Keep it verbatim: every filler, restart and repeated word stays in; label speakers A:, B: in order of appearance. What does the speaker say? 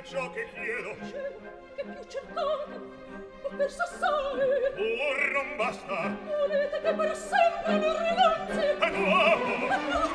A: ciò che chiedo.
B: Che più cercate? Ho perso assai.
A: Or non basta.
B: Volete che per sempre non rinunzi?
A: È nuovo.